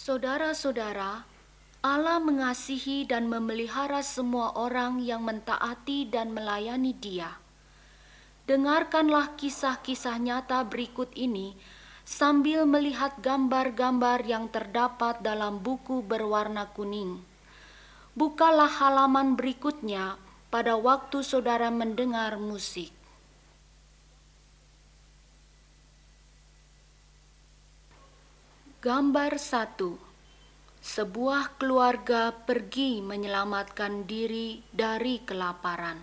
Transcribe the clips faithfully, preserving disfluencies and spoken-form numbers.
Saudara-saudara, Allah mengasihi dan memelihara semua orang yang mentaati dan melayani Dia. Dengarkanlah kisah-kisah nyata berikut ini sambil melihat gambar-gambar yang terdapat dalam buku berwarna kuning. Bukalah halaman berikutnya pada waktu saudara mendengar musik. Gambar satu. Sebuah keluarga pergi menyelamatkan diri dari kelaparan.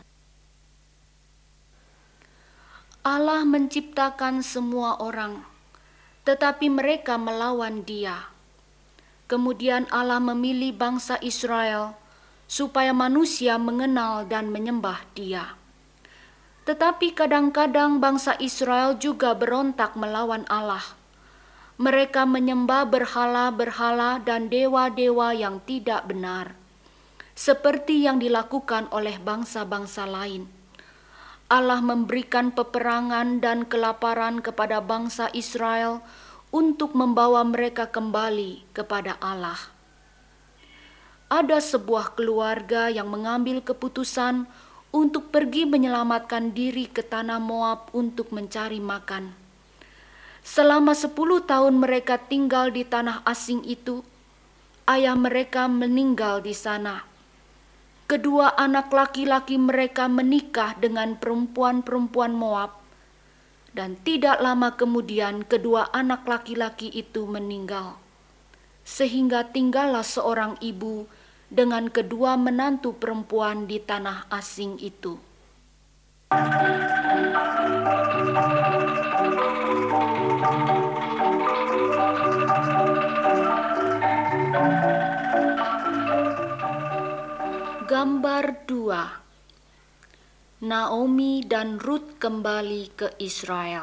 Allah menciptakan semua orang, tetapi mereka melawan Dia. Kemudian Allah memilih bangsa Israel supaya manusia mengenal dan menyembah Dia. Tetapi kadang-kadang bangsa Israel juga berontak melawan Allah. Mereka menyembah berhala-berhala dan dewa-dewa yang tidak benar, seperti yang dilakukan oleh bangsa-bangsa lain. Allah memberikan peperangan dan kelaparan kepada bangsa Israel untuk membawa mereka kembali kepada Allah. Ada sebuah keluarga yang mengambil keputusan untuk pergi menyelamatkan diri ke tanah Moab untuk mencari makan. Selama sepuluh tahun mereka tinggal di tanah asing itu, ayah mereka meninggal di sana. Kedua anak laki-laki mereka menikah dengan perempuan-perempuan Moab, dan tidak lama kemudian kedua anak laki-laki itu meninggal. Sehingga tinggallah seorang ibu dengan kedua menantu perempuan di tanah asing itu. Gambar dua. Naomi dan Rut kembali ke Israel.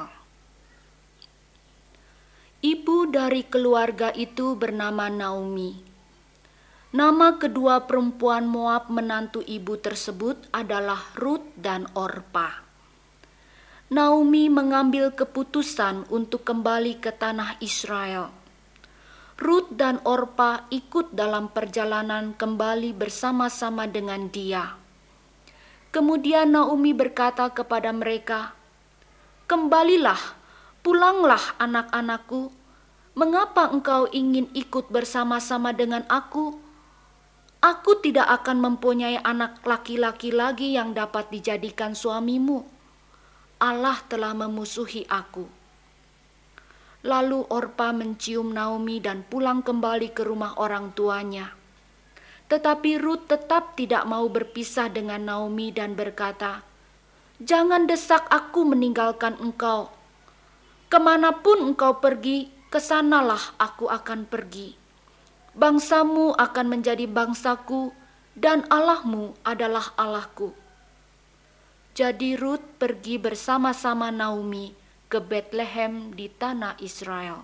Ibu dari keluarga itu bernama Naomi. Nama kedua perempuan Moab menantu ibu tersebut adalah Rut dan Orpa. Naomi mengambil keputusan untuk kembali ke tanah Israel. Rut dan Orpa ikut dalam perjalanan kembali bersama-sama dengan dia. Kemudian Naomi berkata kepada mereka, "Kembalilah, pulanglah anak-anakku. Mengapa engkau ingin ikut bersama-sama dengan aku? Aku tidak akan mempunyai anak laki-laki lagi yang dapat dijadikan suamimu. Allah telah memusuhi aku." Lalu Orpa mencium Naomi dan pulang kembali ke rumah orang tuanya. Tetapi Rut tetap tidak mau berpisah dengan Naomi dan berkata, "Jangan desak aku meninggalkan engkau. Kemanapun engkau pergi, kesanalah aku akan pergi. Bangsamu akan menjadi bangsaku, dan Allahmu adalah Allahku." Jadi Rut pergi bersama-sama Naomi ke Betlehem di tanah Israel.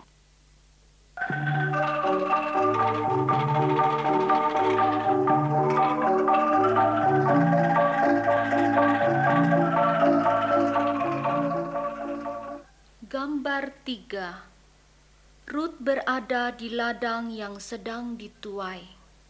Gambar tiga. Rut berada di ladang yang sedang dituai.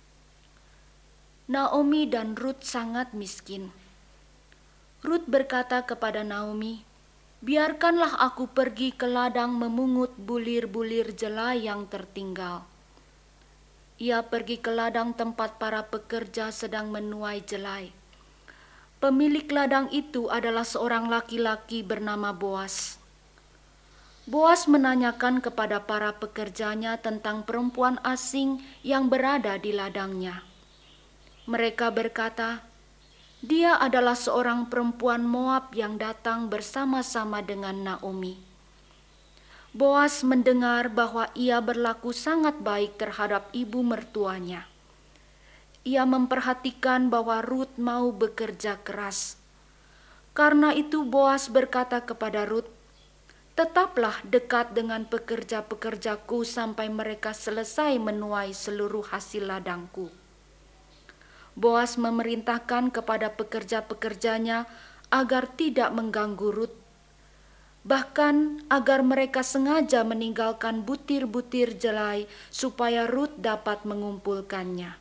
Naomi dan Rut sangat miskin. Rut berkata kepada Naomi, "Biarkanlah aku pergi ke ladang memungut bulir-bulir jelai yang tertinggal." Ia pergi ke ladang tempat para pekerja sedang menuai jelai. Pemilik ladang itu adalah seorang laki-laki bernama Boas. Boas menanyakan kepada para pekerjanya tentang perempuan asing yang berada di ladangnya. Mereka berkata, "Dia adalah seorang perempuan Moab yang datang bersama-sama dengan Naomi." Boas mendengar bahwa ia berlaku sangat baik terhadap ibu mertuanya. Ia memperhatikan bahwa Rut mau bekerja keras. Karena itu Boas berkata kepada Rut, "Tetaplah dekat dengan pekerja-pekerjaku sampai mereka selesai menuai seluruh hasil ladangku." Boas memerintahkan kepada pekerja-pekerjanya agar tidak mengganggu Rut. bahkan agar mereka sengaja meninggalkan butir-butir jelai supaya Rut dapat mengumpulkannya.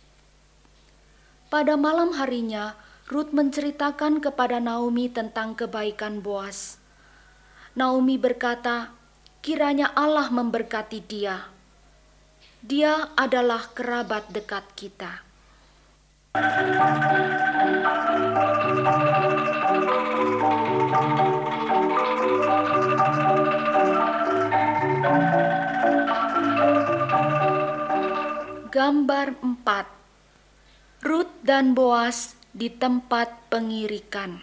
Pada malam harinya, Rut menceritakan kepada Naomi tentang kebaikan Boas. Naomi berkata, kiranya Allah memberkati dia. Dia adalah kerabat dekat kita. Gambar empat. Rut dan Boas di tempat pengirikan.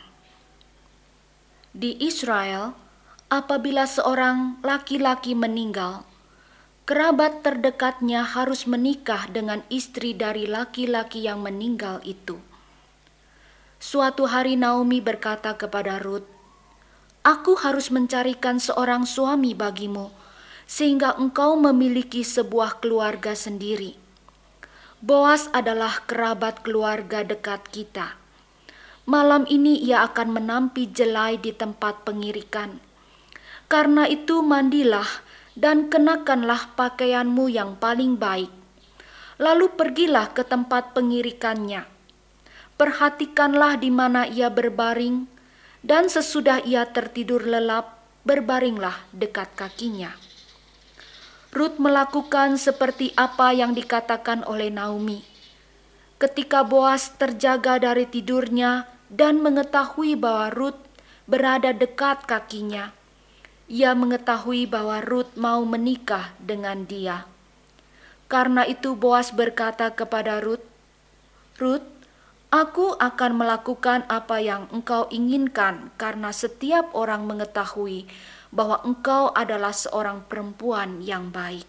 Di Israel, apabila seorang laki-laki meninggal, kerabat terdekatnya harus menikah dengan istri dari laki-laki yang meninggal itu. Suatu hari Naomi berkata kepada Rut, "Aku harus mencarikan seorang suami bagimu, sehingga engkau memiliki sebuah keluarga sendiri. Boas adalah kerabat keluarga dekat kita. Malam ini ia akan menampi jelai di tempat pengirikan. Karena itu mandilah dan kenakanlah pakaianmu yang paling baik. Lalu pergilah ke tempat pengirikannya. Perhatikanlah di mana ia berbaring, dan sesudah ia tertidur lelap, berbaringlah dekat kakinya." Rut melakukan seperti apa yang dikatakan oleh Naomi. Ketika Boas terjaga dari tidurnya dan mengetahui bahwa Rut berada dekat kakinya, ia mengetahui bahwa Rut mau menikah dengan dia. Karena itu Boas berkata kepada Rut, "Rut, aku akan melakukan apa yang engkau inginkan karena setiap orang mengetahui bahwa engkau adalah seorang perempuan yang baik."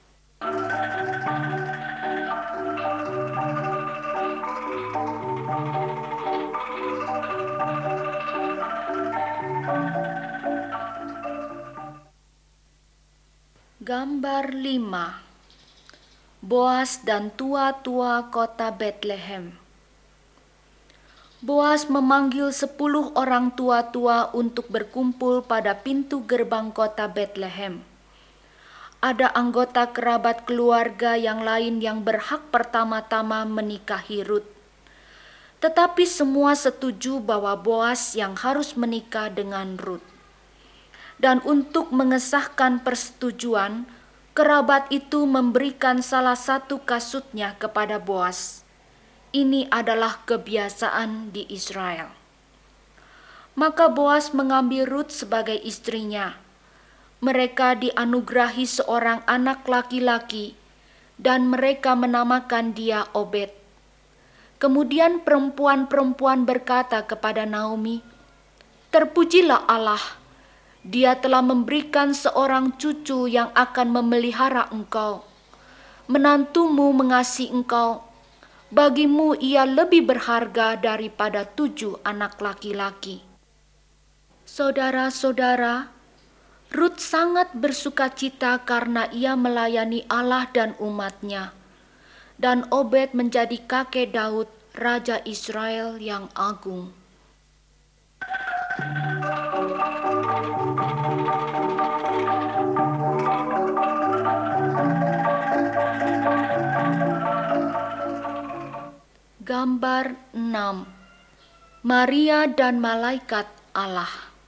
Gambar lima. Boas dan tua-tua kota Betlehem. Boas memanggil sepuluh orang tua-tua untuk berkumpul pada pintu gerbang kota Betlehem. Ada anggota kerabat keluarga yang lain yang berhak pertama-tama menikahi Rut. Tetapi semua setuju bahwa Boas yang harus menikah dengan Rut. Dan untuk mengesahkan persetujuan, kerabat itu memberikan salah satu kasutnya kepada Boas. Ini adalah kebiasaan di Israel. Maka Boas mengambil Rut sebagai istrinya. Mereka dianugerahi seorang anak laki-laki, dan mereka menamakan dia Obed. Kemudian perempuan-perempuan berkata kepada Naomi, "Terpujilah Allah, Dia telah memberikan seorang cucu yang akan memelihara engkau. Menantumu mengasihi engkau. Bagimu ia lebih berharga daripada tujuh anak laki-laki." Saudara-saudara, Rut sangat bersukacita karena ia melayani Allah dan umatnya. Dan Obed menjadi kakek Daud, Raja Israel yang agung. Gambar enam. Maria dan malaikat Allah.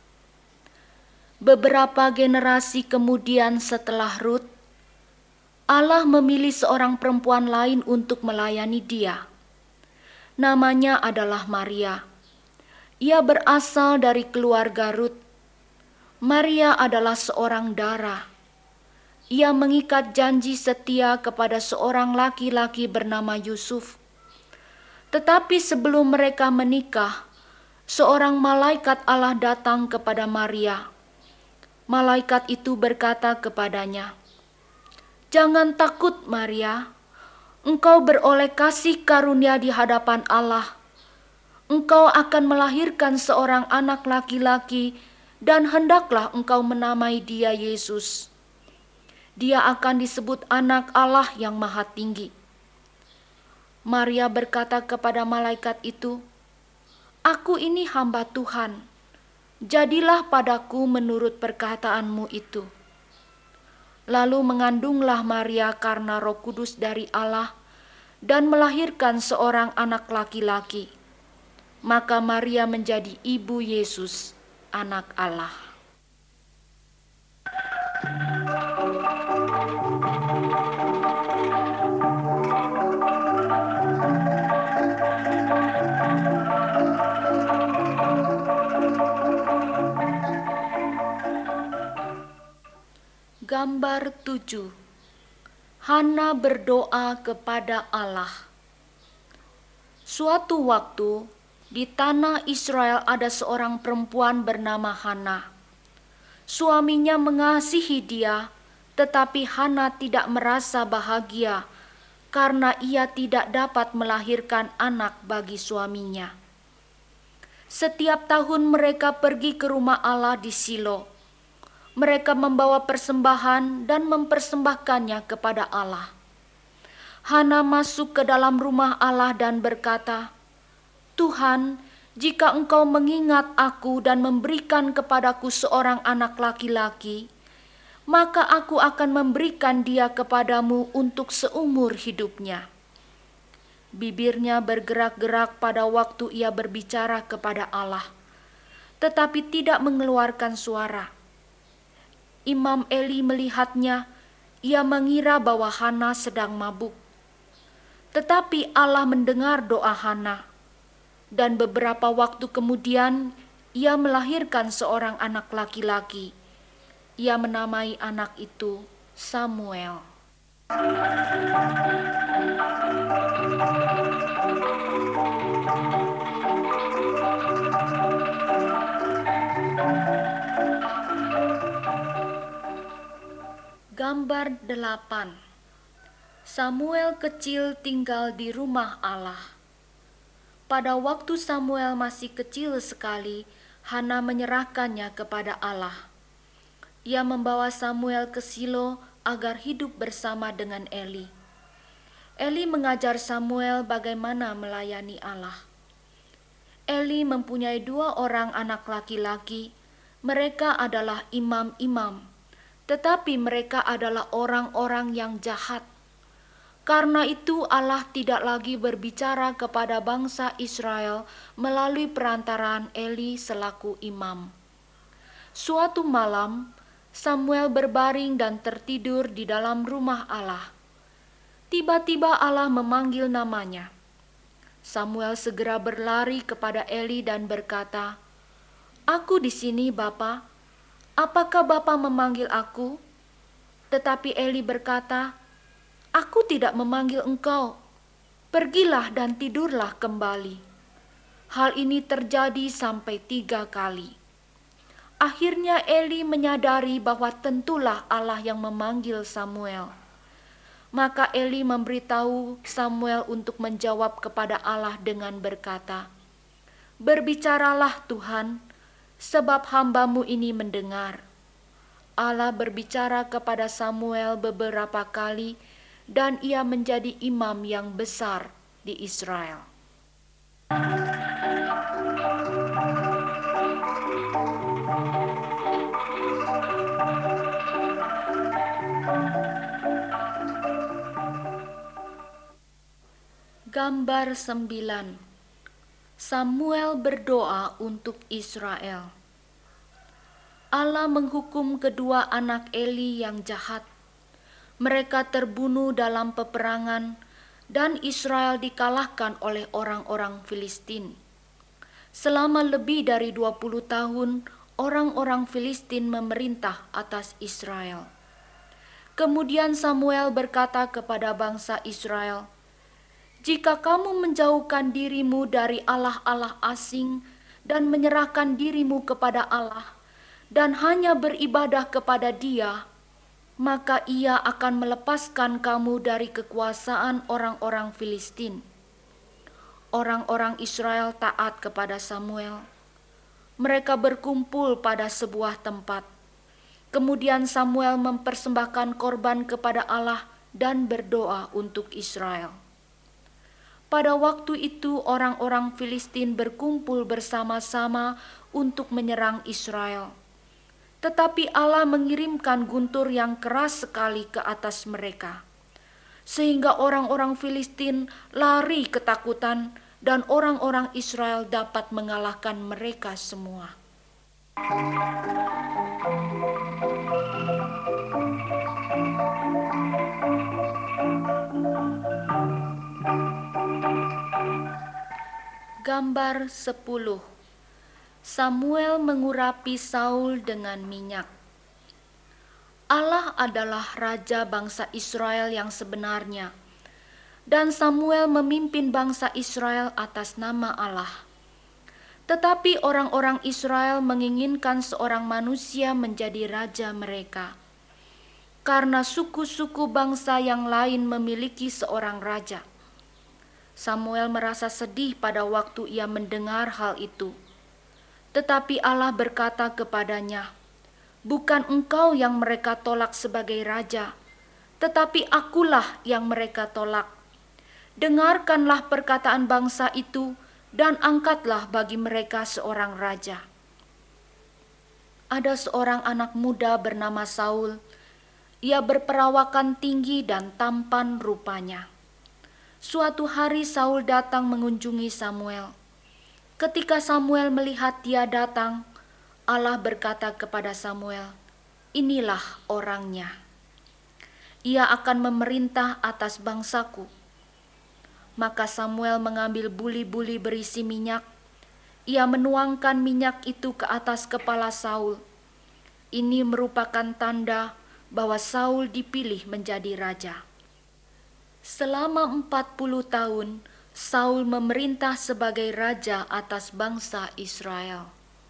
Beberapa generasi kemudian setelah Rut, Allah memilih seorang perempuan lain untuk melayani dia. Namanya adalah Maria. Ia berasal dari keluarga Rut. Maria adalah seorang dara. Ia mengikat janji setia kepada seorang laki-laki bernama Yusuf. Tetapi sebelum mereka menikah, seorang malaikat Allah datang kepada Maria. Malaikat itu berkata kepadanya, "Jangan takut, Maria. Engkau beroleh kasih karunia di hadapan Allah. Engkau akan melahirkan seorang anak laki-laki, dan hendaklah engkau menamai dia Yesus. Dia akan disebut anak Allah yang Maha Tinggi." Maria berkata kepada malaikat itu, "Aku ini hamba Tuhan. Jadilah padaku menurut perkataanmu itu. Lalu mengandunglah Maria karena Roh Kudus dari Allah dan melahirkan seorang anak laki-laki. Maka Maria menjadi ibu Yesus, anak Allah. Gambar tujuh. Hana berdoa kepada Allah. Suatu waktu, di tanah Israel ada seorang perempuan bernama Hana. Suaminya mengasihi dia, tetapi Hana tidak merasa bahagia karena ia tidak dapat melahirkan anak bagi suaminya. Setiap tahun mereka pergi ke rumah Allah di Silo. Mereka membawa persembahan dan mempersembahkannya kepada Allah. Hana masuk ke dalam rumah Allah dan berkata, "Tuhan, jika Engkau mengingat aku dan memberikan kepadaku seorang anak laki-laki, maka aku akan memberikan dia kepadamu untuk seumur hidupnya." Bibirnya bergerak-gerak pada waktu ia berbicara kepada Allah, tetapi tidak mengeluarkan suara. Imam Eli melihatnya, ia mengira bahwa Hana sedang mabuk. Tetapi Allah mendengar doa Hana, dan beberapa waktu kemudian ia melahirkan seorang anak laki-laki. Ia menamai anak itu Samuel. Gambar delapan. Samuel kecil tinggal di rumah Allah. Pada waktu Samuel masih kecil sekali, Hana menyerahkannya kepada Allah. Ia membawa Samuel ke Silo agar hidup bersama dengan Eli. Eli mengajar Samuel bagaimana melayani Allah. Eli mempunyai dua orang anak laki-laki. Mereka adalah imam-imam. Tetapi mereka adalah orang-orang yang jahat. Karena itu Allah tidak lagi berbicara kepada bangsa Israel melalui perantaraan Eli selaku imam. Suatu malam, Samuel berbaring dan tertidur di dalam rumah Allah. Tiba-tiba Allah memanggil namanya. Samuel segera berlari kepada Eli dan berkata, "Aku di sini, Bapa. Apakah Bapa memanggil aku?" Tetapi Eli berkata, "Aku tidak memanggil engkau. Pergilah dan tidurlah kembali." Hal ini terjadi sampai tiga kali. Akhirnya Eli menyadari bahwa tentulah Allah yang memanggil Samuel. Maka Eli memberitahu Samuel untuk menjawab kepada Allah dengan berkata, "Berbicaralah Tuhan, sebab hamba-Mu ini mendengar." Allah berbicara kepada Samuel beberapa kali dan ia menjadi imam yang besar di Israel. Gambar sembilan. Samuel berdoa untuk Israel. Allah menghukum kedua anak Eli yang jahat. Mereka terbunuh dalam peperangan dan Israel dikalahkan oleh orang-orang Filistin. Selama lebih dari dua puluh tahun, orang-orang Filistin memerintah atas Israel. Kemudian Samuel berkata kepada bangsa Israel, "Jika kamu menjauhkan dirimu dari allah-allah asing dan menyerahkan dirimu kepada Allah dan hanya beribadah kepada Dia, maka Ia akan melepaskan kamu dari kekuasaan orang-orang Filistin." Orang-orang Israel taat kepada Samuel. Mereka berkumpul pada sebuah tempat. Kemudian Samuel mempersembahkan korban kepada Allah dan berdoa untuk Israel. Pada waktu itu orang-orang Filistin berkumpul bersama-sama untuk menyerang Israel. Tetapi Allah mengirimkan guntur yang keras sekali ke atas mereka, sehingga orang-orang Filistin lari ketakutan dan orang-orang Israel dapat mengalahkan mereka semua. Gambar sepuluh. Samuel mengurapi Saul dengan minyak. Allah adalah raja bangsa Israel yang sebenarnya, dan Samuel memimpin bangsa Israel atas nama Allah. Tetapi orang-orang Israel menginginkan seorang manusia menjadi raja mereka, karena suku-suku bangsa yang lain memiliki seorang raja. Samuel merasa sedih pada waktu ia mendengar hal itu. Tetapi Allah berkata kepadanya, "Bukan engkau yang mereka tolak sebagai raja, tetapi akulah yang mereka tolak. Dengarkanlah perkataan bangsa itu dan angkatlah bagi mereka seorang raja." Ada seorang anak muda bernama Saul. Ia berperawakan tinggi dan tampan rupanya. Suatu hari Saul datang mengunjungi Samuel. Ketika Samuel melihat dia datang, Allah berkata kepada Samuel, "Inilah orangnya. Ia akan memerintah atas bangsaku." Maka Samuel mengambil buli-buli berisi minyak. Ia menuangkan minyak itu ke atas kepala Saul. Ini merupakan tanda bahwa Saul dipilih menjadi raja. Selama empat puluh tahun, Saul memerintah sebagai raja atas bangsa Israel.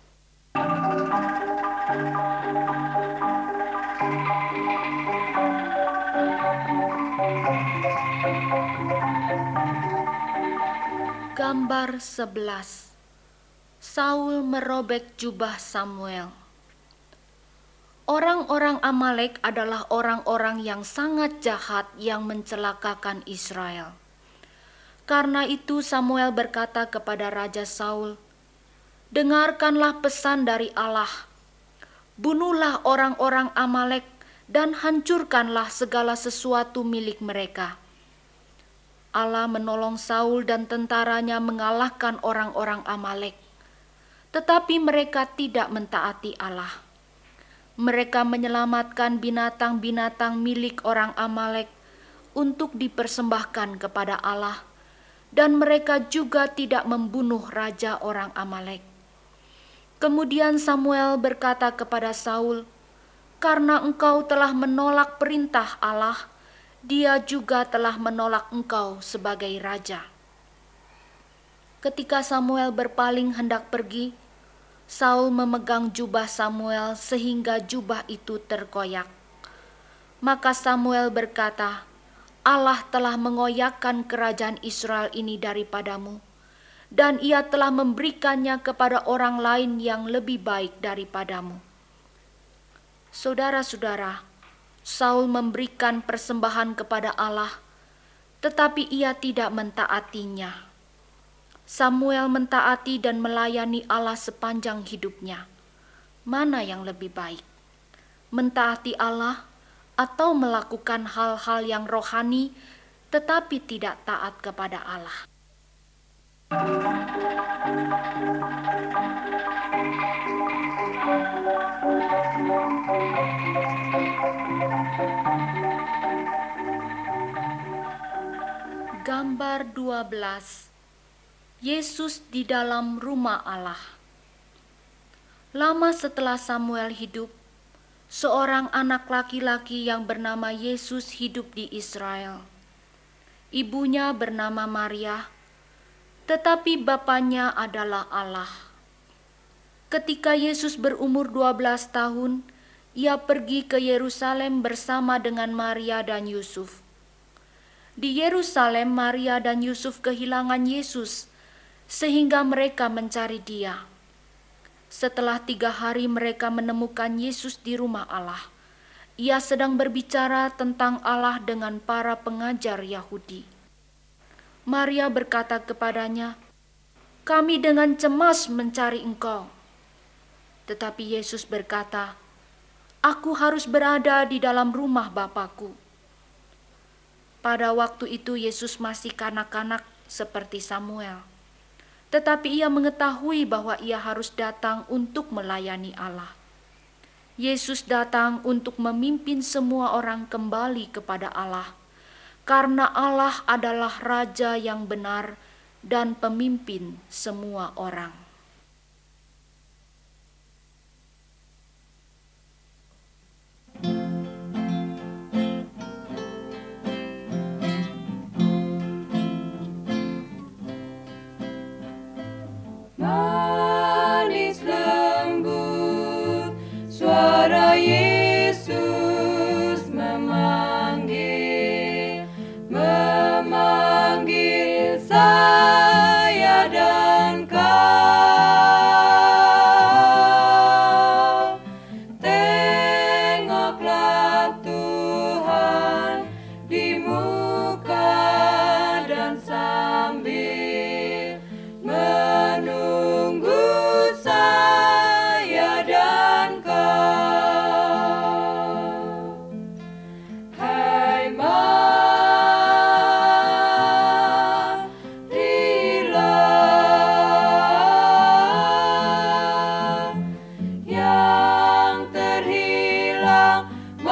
Gambar sebelas. Saul merobek jubah Samuel. Orang-orang Amalek adalah orang-orang yang sangat jahat yang mencelakakan Israel. Karena itu Samuel berkata kepada Raja Saul, "Dengarkanlah pesan dari Allah. Bunuhlah orang-orang Amalek dan hancurkanlah segala sesuatu milik mereka." Allah menolong Saul dan tentaranya mengalahkan orang-orang Amalek. Tetapi mereka tidak mentaati Allah. Mereka menyelamatkan binatang-binatang milik orang Amalek untuk dipersembahkan kepada Allah. Dan mereka juga tidak membunuh raja orang Amalek. Kemudian Samuel berkata kepada Saul, "Karena engkau telah menolak perintah Allah, Dia juga telah menolak engkau sebagai raja." Ketika Samuel berpaling hendak pergi, Saul memegang jubah Samuel sehingga jubah itu terkoyak. Maka Samuel berkata, "Allah telah mengoyakkan kerajaan Israel ini daripadamu, dan Ia telah memberikannya kepada orang lain yang lebih baik daripadamu." Saudara-saudara, Saul memberikan persembahan kepada Allah, tetapi ia tidak mentaatinya. Samuel mentaati dan melayani Allah sepanjang hidupnya. Mana yang lebih baik? Mentaati Allah atau melakukan hal-hal yang rohani tetapi tidak taat kepada Allah? Gambar dua belas. Yesus di dalam rumah Allah. Lama setelah Samuel hidup, seorang anak laki-laki yang bernama Yesus hidup di Israel. Ibunya bernama Maria, tetapi bapaknya adalah Allah. Ketika Yesus berumur dua belas tahun, ia pergi ke Yerusalem bersama dengan Maria dan Yusuf. Di Yerusalem, Maria dan Yusuf kehilangan Yesus, sehingga mereka mencari Dia. Setelah tiga hari mereka menemukan Yesus di rumah Allah. Ia sedang berbicara tentang Allah dengan para pengajar Yahudi. Maria berkata kepadanya, "Kami dengan cemas mencari Engkau." Tetapi Yesus berkata, "Aku harus berada di dalam rumah Bapakku." Pada waktu itu Yesus masih kanak-kanak seperti Samuel. Tetapi ia mengetahui bahwa ia harus datang untuk melayani Allah. Yesus datang untuk memimpin semua orang kembali kepada Allah, karena Allah adalah Raja yang benar dan pemimpin semua orang. Manis lembut suara Yesus memanggil, memanggil saya dan kau. Tengoklah Tuhan di muka dan sambil menunggu saya dan kau. Hai marilah yang terhilang,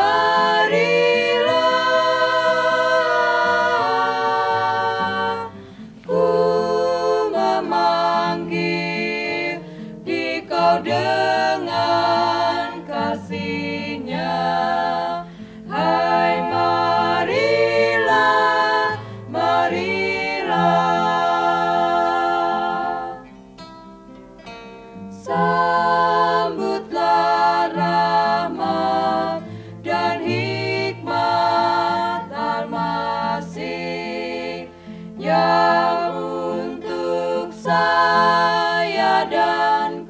marilah ku memanggil dikau dengan kasih-Nya. Hai marilah, marilah, sambutlah rahmat dan hikmat Al-Masih yang untuk saya dan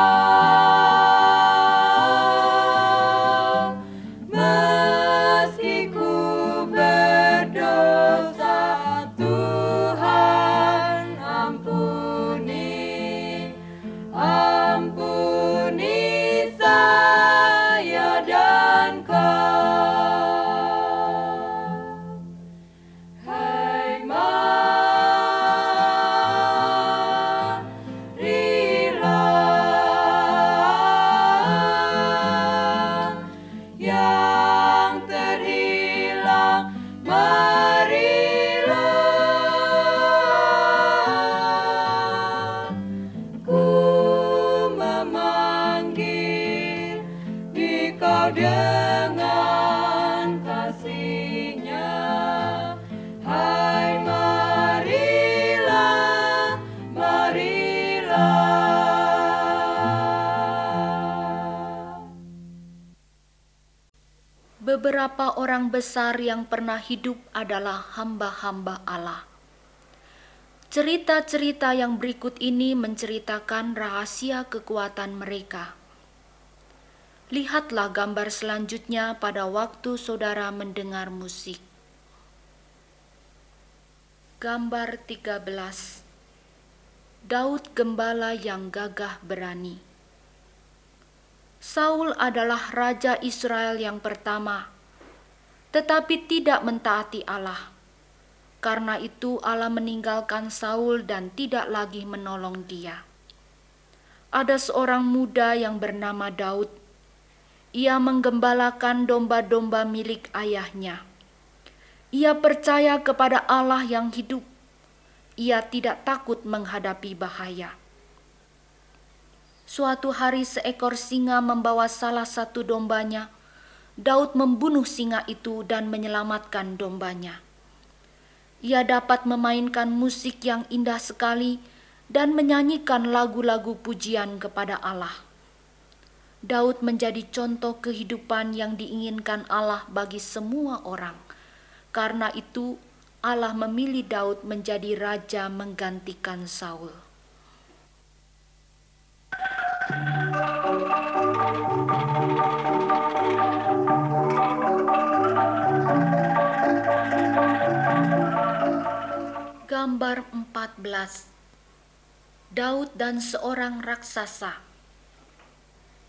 kau. Meski ku berdosa, Tuhan ampuni, ampuni saya dan kau. Hai marilah yang terhilang, marilah ku memanggil dikau dengan kasih-Nya. Hai marilah, marilah. Beberapa orang besar yang pernah hidup adalah hamba-hamba Allah. Cerita-cerita yang berikut ini menceritakan rahasia kekuatan mereka. Lihatlah gambar selanjutnya pada waktu saudara mendengar musik. Gambar tiga belas. Daud gembala yang gagah berani. Saul adalah raja Israel yang pertama, tetapi tidak mentaati Allah. Karena itu Allah meninggalkan Saul dan tidak lagi menolong dia. Ada seorang muda yang bernama Daud. Ia menggembalakan domba-domba milik ayahnya. Ia percaya kepada Allah yang hidup. Ia tidak takut menghadapi bahaya. Suatu hari seekor singa membawa salah satu dombanya. Daud membunuh singa itu dan menyelamatkan dombanya. Ia dapat memainkan musik yang indah sekali dan menyanyikan lagu-lagu pujian kepada Allah. Daud menjadi contoh kehidupan yang diinginkan Allah bagi semua orang. Karena itu Allah memilih Daud menjadi raja menggantikan Saul. Gambar empat belas. Daud dan seorang raksasa.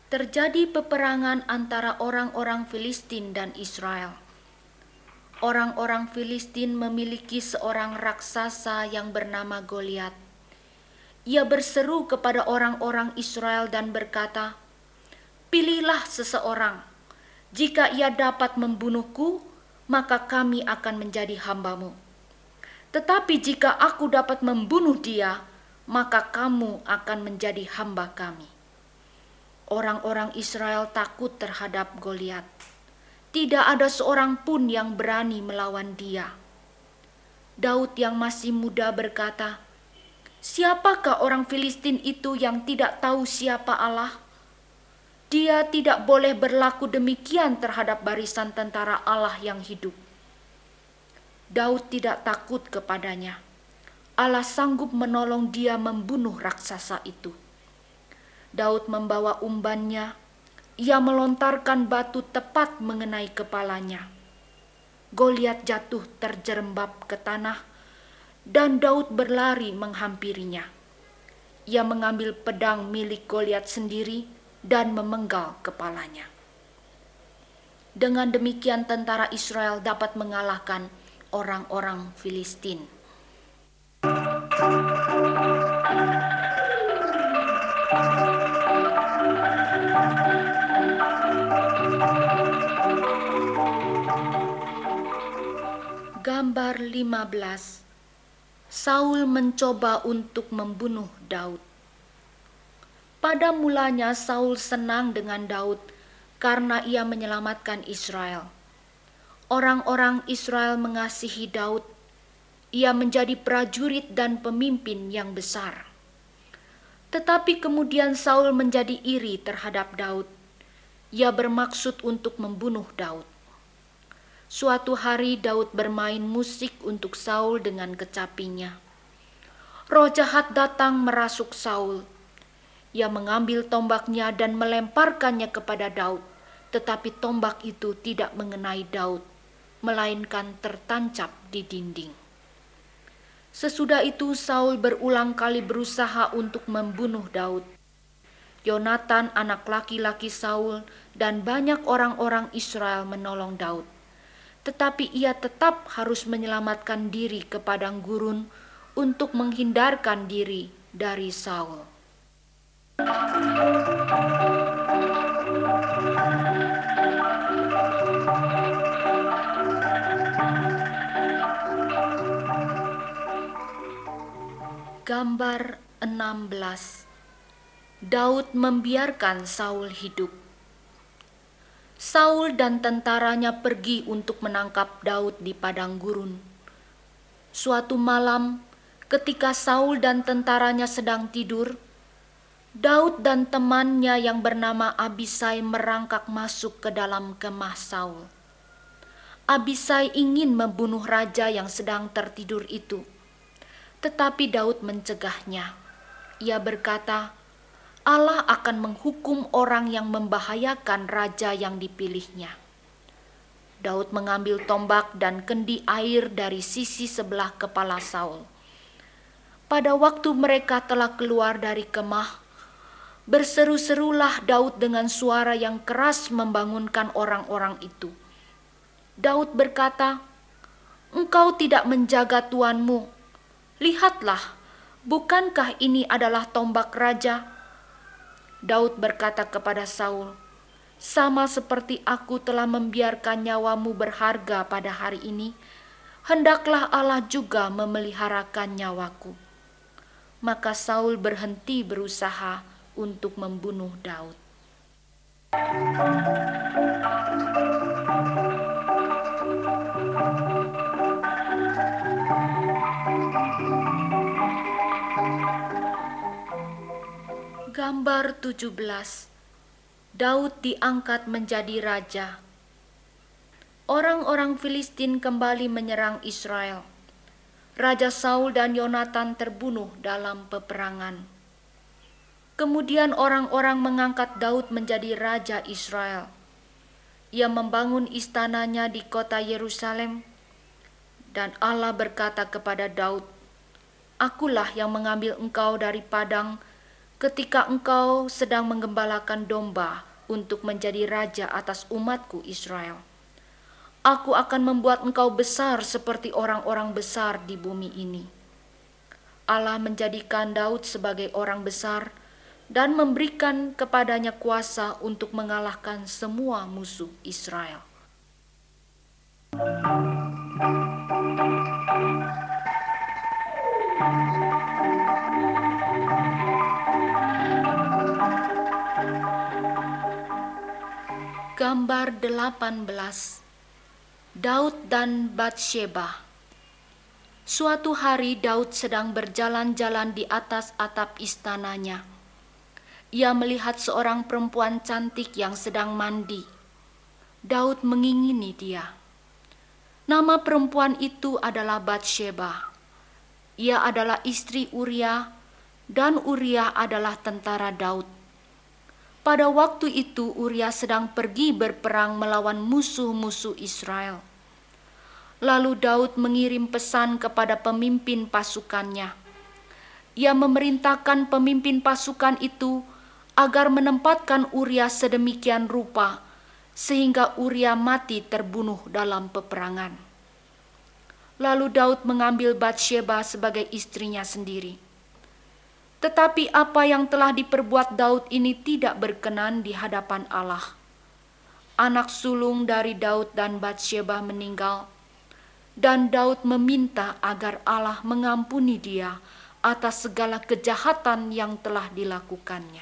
Terjadi peperangan antara orang-orang Filistin dan Israel. Orang-orang Filistin memiliki seorang raksasa yang bernama Goliat. Ia berseru kepada orang-orang Israel dan berkata, "Pilihlah seseorang. Jika ia dapat membunuhku, maka kami akan menjadi hambamu. Tetapi jika aku dapat membunuh dia, maka kamu akan menjadi hamba kami." Orang-orang Israel takut terhadap Goliat. Tidak ada seorang pun yang berani melawan dia. Daud yang masih muda berkata, "Siapakah orang Filistin itu yang tidak tahu siapa Allah? Dia tidak boleh berlaku demikian terhadap barisan tentara Allah yang hidup." Daud tidak takut kepadanya. Allah sanggup menolong dia membunuh raksasa itu. Daud membawa umbannya. Ia melontarkan batu tepat mengenai kepalanya. Goliat jatuh terjerembab ke tanah, dan Daud berlari menghampirinya. Ia mengambil pedang milik Goliat sendiri dan memenggal kepalanya. Dengan demikian tentara Israel dapat mengalahkan orang-orang Filistin. Gambar lima belas. Saul mencoba untuk membunuh Daud. Pada mulanya Saul senang dengan Daud karena ia menyelamatkan Israel. Orang-orang Israel mengasihi Daud. Ia menjadi prajurit dan pemimpin yang besar. Tetapi kemudian Saul menjadi iri terhadap Daud. Ia bermaksud untuk membunuh Daud. Suatu hari Daud bermain musik untuk Saul dengan kecapinya. Roh jahat datang merasuk Saul. Ia mengambil tombaknya dan melemparkannya kepada Daud, tetapi tombak itu tidak mengenai Daud, melainkan tertancap di dinding. Sesudah itu Saul berulang kali berusaha untuk membunuh Daud. Yonatan, anak laki-laki Saul, dan banyak orang-orang Israel menolong Daud. Tetapi ia tetap harus menyelamatkan diri ke padang gurun untuk menghindarkan diri dari Saul. Gambar enam belas. Daud membiarkan Saul hidup. Saul dan tentaranya pergi untuk menangkap Daud di padang gurun. Suatu malam, ketika Saul dan tentaranya sedang tidur, Daud dan temannya yang bernama Abisai merangkak masuk ke dalam kemah Saul. Abisai ingin membunuh raja yang sedang tertidur itu, tetapi Daud mencegahnya. Ia berkata, Allah akan menghukum orang yang membahayakan raja yang dipilihnya. Daud mengambil tombak dan kendi air dari sisi sebelah kepala Saul. Pada waktu mereka telah keluar dari kemah, berseru-serulah Daud dengan suara yang keras membangunkan orang-orang itu. Daud berkata, "Engkau tidak menjaga tuanmu. Lihatlah, bukankah ini adalah tombak raja?" Daud berkata kepada Saul, "Sama seperti aku telah membiarkan nyawamu berharga pada hari ini, hendaklah Allah juga memeliharakan nyawaku." Maka Saul berhenti berusaha untuk membunuh Daud. Gambar tujuh belas. Daud diangkat menjadi raja. Orang-orang Filistin kembali menyerang Israel. Raja Saul dan Yonatan terbunuh dalam peperangan. Kemudian orang-orang mengangkat Daud menjadi raja Israel. Ia membangun istananya di kota Yerusalem, dan Allah berkata kepada Daud, "Akulah yang mengambil engkau dari padang ketika engkau sedang menggembalakan domba untuk menjadi raja atas umatku Israel. Aku akan membuat engkau besar seperti orang-orang besar di bumi ini. Allah menjadikan Daud sebagai orang besar dan memberikan kepadanya kuasa untuk mengalahkan semua musuh Israel. Gambar delapan belas. Daud dan Batsheba. Suatu hari Daud sedang berjalan-jalan di atas atap istananya. Ia melihat seorang perempuan cantik yang sedang mandi. Daud mengingini dia. Nama perempuan itu adalah Batsheba. Ia adalah istri Uria, dan Uria adalah tentara Daud. Pada waktu itu Uria sedang pergi berperang melawan musuh-musuh Israel. Lalu Daud mengirim pesan kepada pemimpin pasukannya. Ia memerintahkan pemimpin pasukan itu agar menempatkan Uria sedemikian rupa sehingga Uria mati terbunuh dalam peperangan. Lalu Daud mengambil Batsheba sebagai istrinya sendiri. Tetapi apa yang telah diperbuat Daud ini tidak berkenan di hadapan Allah. Anak sulung dari Daud dan Batsheba meninggal, dan Daud meminta agar Allah mengampuni dia atas segala kejahatan yang telah dilakukannya.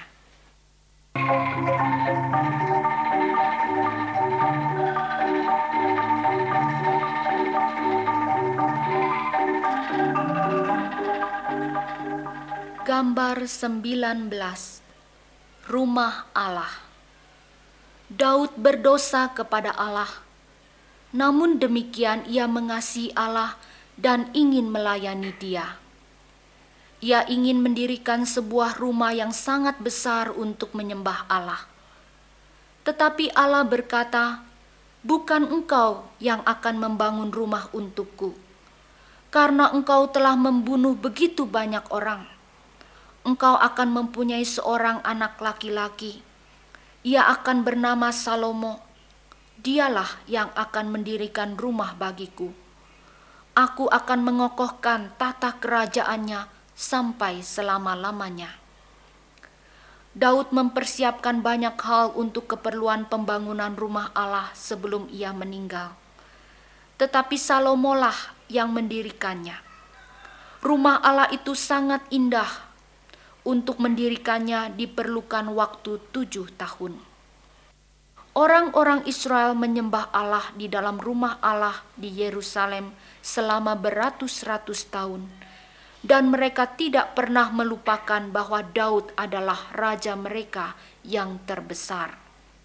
Gambar sembilan belas. Rumah Allah. Daud berdosa kepada Allah. Namun demikian ia mengasihi Allah dan ingin melayani Dia. Ia ingin mendirikan sebuah rumah yang sangat besar untuk menyembah Allah. Tetapi Allah berkata, "Bukan engkau yang akan membangun rumah untukku, karena engkau telah membunuh begitu banyak orang. Engkau akan mempunyai seorang anak laki-laki. Ia akan bernama Salomo. Dialah yang akan mendirikan rumah bagiku. Aku akan mengokohkan tata kerajaannya sampai selama-lamanya." Daud mempersiapkan banyak hal untuk keperluan pembangunan rumah Allah sebelum ia meninggal. Tetapi Salomo lah yang mendirikannya. Rumah Allah itu sangat indah. Untuk mendirikannya diperlukan waktu tujuh tahun. Orang-orang Israel menyembah Allah di dalam rumah Allah di Yerusalem selama beratus-ratus tahun. Dan mereka tidak pernah melupakan bahwa Daud adalah raja mereka yang terbesar.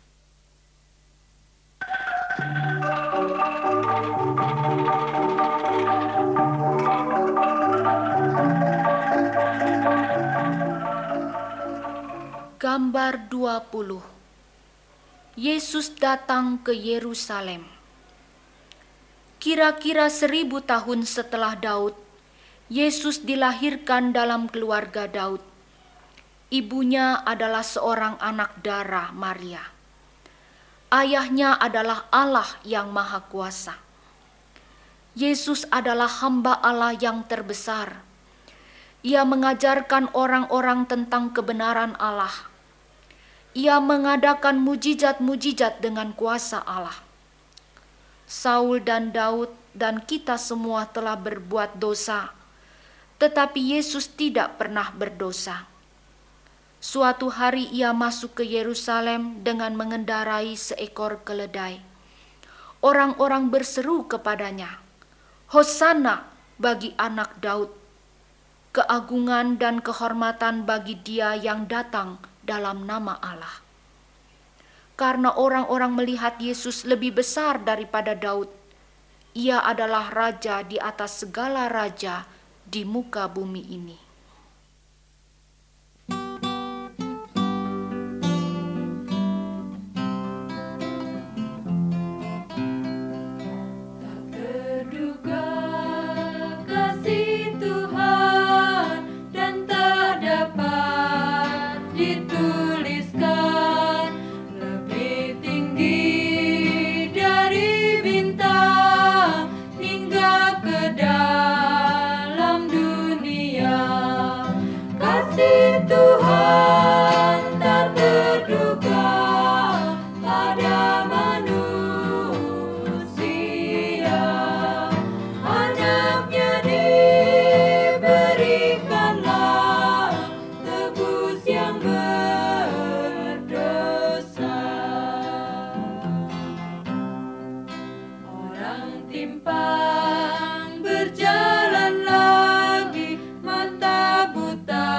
Gambar dua puluh. Yesus datang ke Yerusalem. Kira-kira seribu tahun setelah Daud, Yesus dilahirkan dalam keluarga Daud. Ibunya adalah seorang anak darah Maria. Ayahnya adalah Allah yang Maha Kuasa. Yesus adalah hamba Allah yang terbesar. Ia mengajarkan orang-orang tentang kebenaran Allah. Ia mengadakan mujizat-mujizat dengan kuasa Allah. Saul dan Daud dan kita semua telah berbuat dosa, tetapi Yesus tidak pernah berdosa. Suatu hari ia masuk ke Yerusalem dengan mengendarai seekor keledai. Orang-orang berseru kepadanya, "Hosana bagi anak Daud. Keagungan dan kehormatan bagi Dia yang datang dalam nama Allah." Karena orang-orang melihat Yesus lebih besar daripada Daud, Ia adalah raja di atas segala raja di muka bumi ini. Kasih Tuhan dan tak dapat timpang berjalan lagi, mata buta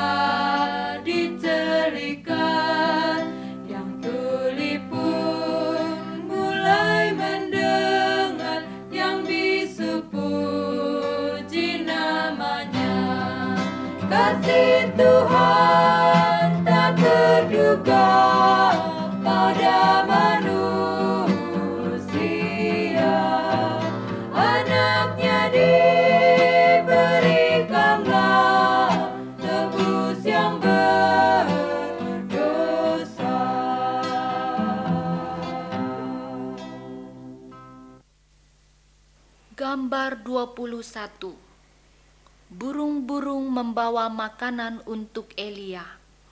dicelikan, yang tuli pun mulai mendengar, yang bisu puji namanya. Kasih Tuhan tak terduga pada manusia, anaknya diberikanlah tebus yang berdosa. Gambar dua puluh satu. Burung-burung membawa makanan untuk Elia.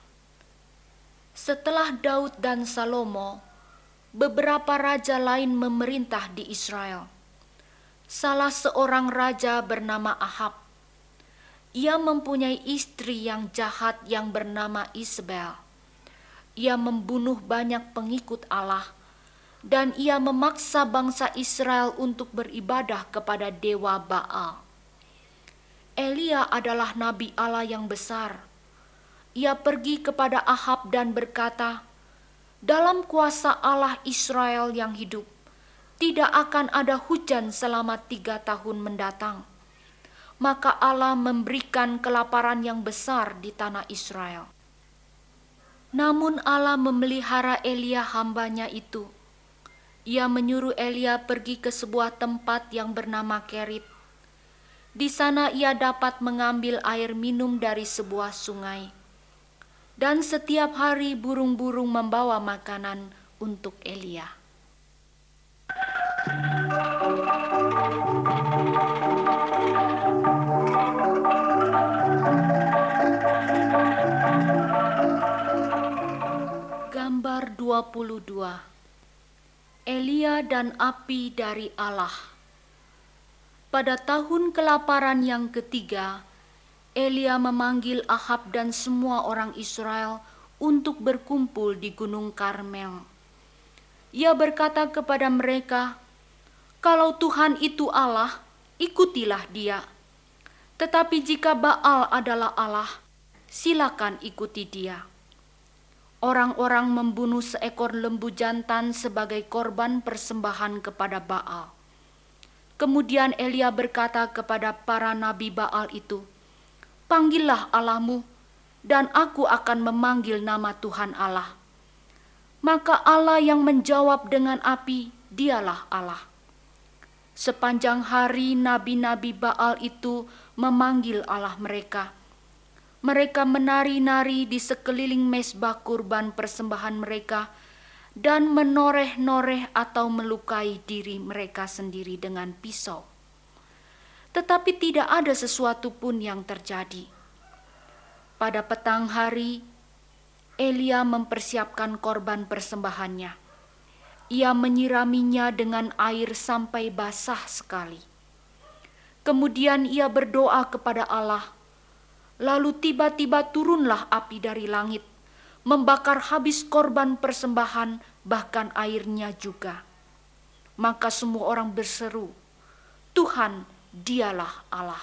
Setelah Daud dan Salomo, beberapa raja lain memerintah di Israel. Salah seorang raja bernama Ahab. Ia mempunyai istri yang jahat yang bernama Isabel. Ia membunuh banyak pengikut Allah, dan ia memaksa bangsa Israel untuk beribadah kepada dewa Baal. Elia adalah nabi Allah yang besar. Ia pergi kepada Ahab dan berkata, "Dalam kuasa Allah Israel yang hidup, tidak akan ada hujan selama tiga tahun mendatang." Maka Allah memberikan kelaparan yang besar di tanah Israel. Namun Allah memelihara Elia hambanya itu. Ia menyuruh Elia pergi ke sebuah tempat yang bernama Kerit. Di sana ia dapat mengambil air minum dari sebuah sungai. Dan setiap hari burung-burung membawa makanan untuk Elia. Gambar dua puluh dua. Elia dan api dari Allah. Pada tahun kelaparan yang ketiga, Elia memanggil Ahab dan semua orang Israel untuk berkumpul di Gunung Karmel. Ia berkata kepada mereka, "Kalau Tuhan itu Allah, ikutilah dia. Tetapi jika Baal adalah Allah, silakan ikuti dia." Orang-orang membunuh seekor lembu jantan sebagai korban persembahan kepada Baal. Kemudian Elia berkata kepada para nabi Baal itu, "Panggillah Allahmu, dan aku akan memanggil nama Tuhan Allah." Maka Allah yang menjawab dengan api, dialah Allah. Sepanjang hari nabi-nabi Baal itu memanggil Allah mereka. Mereka menari-nari di sekeliling mezbah kurban persembahan mereka, dan menoreh-noreh atau melukai diri mereka sendiri dengan pisau. Tetapi tidak ada sesuatu pun yang terjadi. Pada petang hari, Elia mempersiapkan korban persembahannya. Ia menyiraminya dengan air sampai basah sekali. Kemudian ia berdoa kepada Allah. Lalu tiba-tiba turunlah api dari langit, membakar habis korban persembahan, bahkan airnya juga. Maka semua orang berseru, "Tuhan, dialah Allah."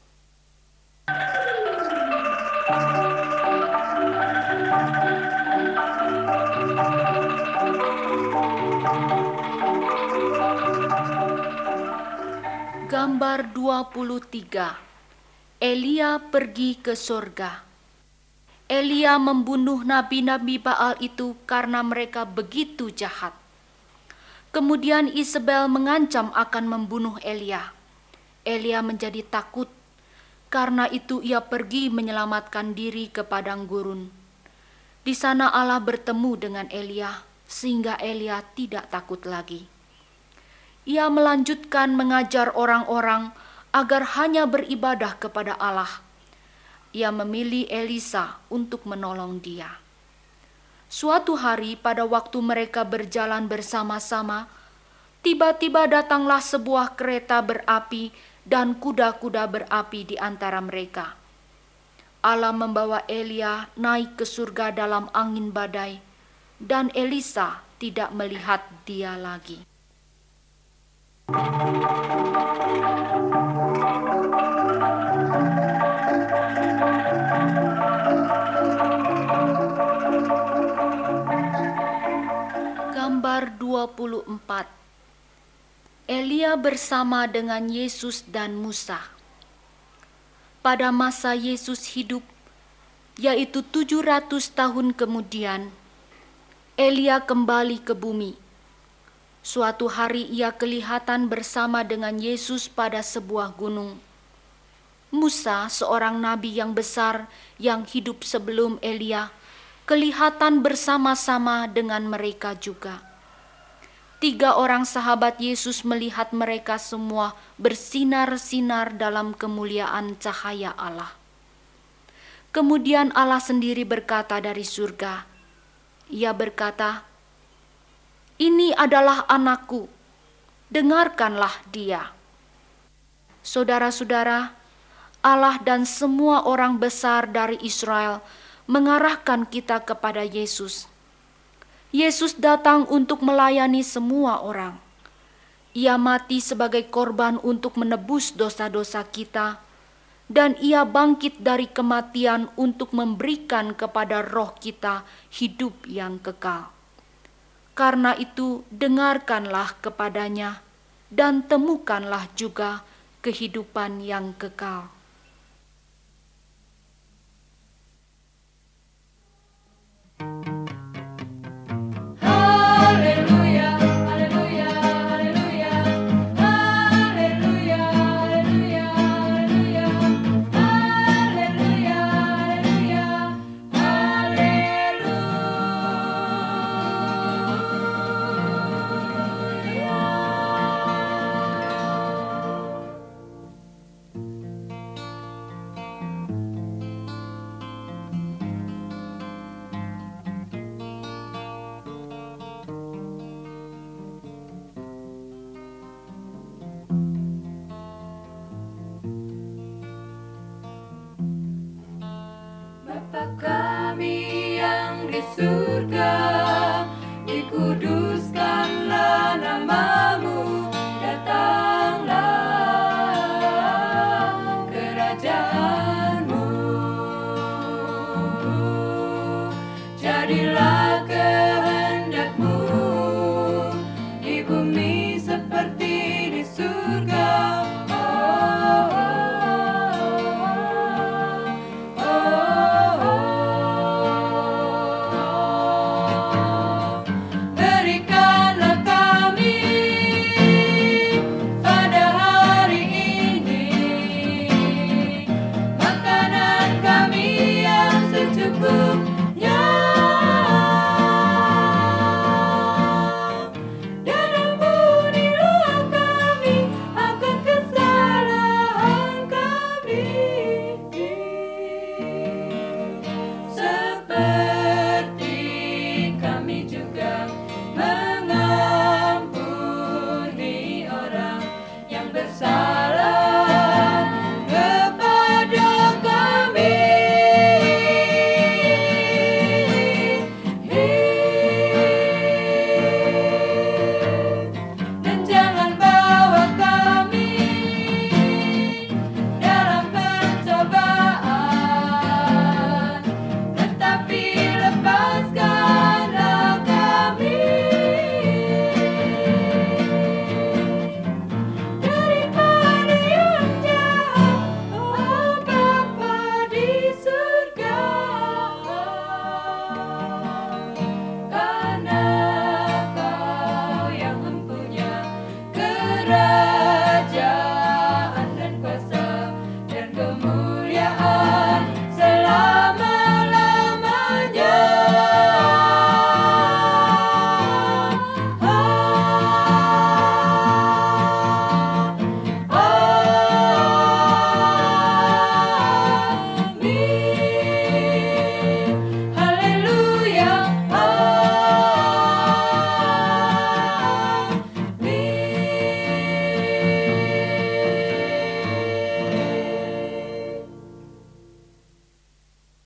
Gambar dua puluh tiga. Elia pergi ke surga. Elia membunuh nabi-nabi Baal itu karena mereka begitu jahat. Kemudian Isabel mengancam akan membunuh Elia. Elia menjadi takut. Karena itu ia pergi menyelamatkan diri ke padang gurun. Di sana Allah bertemu dengan Elia, sehingga Elia tidak takut lagi. Ia melanjutkan mengajar orang-orang agar hanya beribadah kepada Allah. Ia memilih Elisa untuk menolong dia. Suatu hari pada waktu mereka berjalan bersama-sama, tiba-tiba datanglah sebuah kereta berapi dan kuda-kuda berapi di antara mereka. Allah membawa Elia naik ke surga dalam angin badai, dan Elisa tidak melihat dia lagi. puluh empat. Elia bersama dengan Yesus dan Musa. Pada masa Yesus hidup, yaitu tujuh ratus tahun kemudian, Elia kembali ke bumi. Suatu hari ia kelihatan bersama dengan Yesus pada sebuah gunung. Musa, seorang nabi yang besar yang hidup sebelum Elia, kelihatan bersama-sama dengan mereka juga. Tiga orang sahabat Yesus melihat mereka semua bersinar-sinar dalam kemuliaan cahaya Allah. Kemudian Allah sendiri berkata dari surga. Ia berkata, "Ini adalah anakku, dengarkanlah dia." Saudara-saudara, Allah dan semua orang besar dari Israel mengarahkan kita kepada Yesus. Yesus datang untuk melayani semua orang. Ia mati sebagai korban untuk menebus dosa-dosa kita, dan ia bangkit dari kematian untuk memberikan kepada roh kita hidup yang kekal. Karena itu, dengarkanlah kepadanya dan temukanlah juga kehidupan yang kekal. Haleluya, haleluya, haleluya. Haleluya, haleluya, haleluya. Haleluya, haleluya, Bapa kami yang di surga, dikuduskanlah nama